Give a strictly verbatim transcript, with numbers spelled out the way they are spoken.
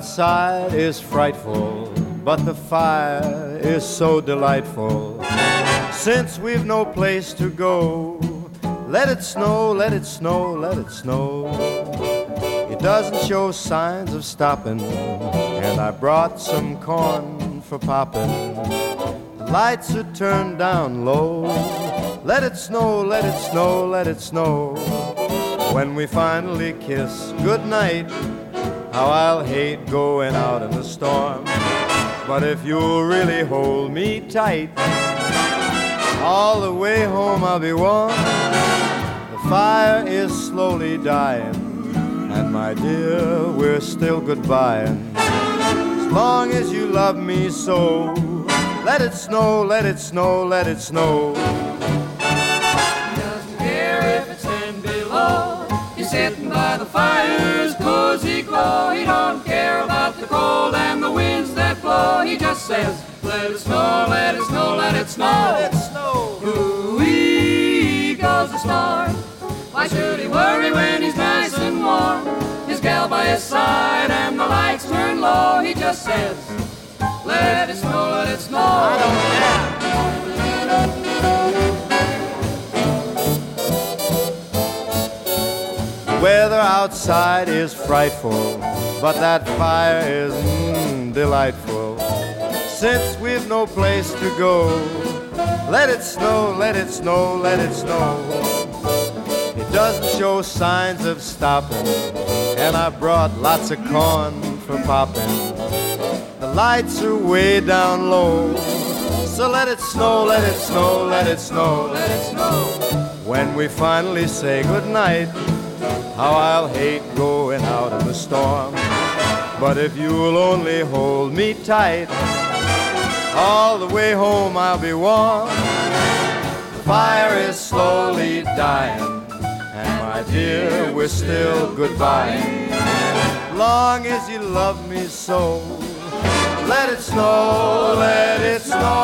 outside is frightful, but the fire is so delightful. Since we've no place to go, let it snow, let it snow, let it snow. It doesn't show signs of stopping, and I brought some corn for popping. The lights are turned down low. Let it snow, let it snow, let it snow. When we finally kiss goodnight, how I'll hate going out in the storm. But if you'll really hold me tight, all the way home I'll be warm. The fire is slowly dying, and my dear, we're still goodbying. As long as you love me so, let it snow, let it snow, let it snow. He doesn't care if it's ten below. He's sitting by the fire's cozy glow. He don't care about the cold and the winds that blow. He just says, let it snow, let it snow, let it snow. Let it snow. Ooh-wee goes the storm. Why should he worry when he's nice and warm? His gal by his side and the lights turn low. He just says, let it snow, let it snow. I don't care. The weather outside is frightful, but that fire is mm, delightful. Since we've no place to go, let it snow, let it snow, let it snow. It doesn't show signs of stopping, and I brought lots of corn for popping. The lights are way down low, so let it snow, let it snow, let it snow, Let it snow. when we finally say goodnight, how I'll hate going out in the storm. But if you'll only hold me tight, all the way home I'll be warm. The fire is slowly dying, and my dear, we're still goodbye. Long as you love me so, let it snow, let it snow.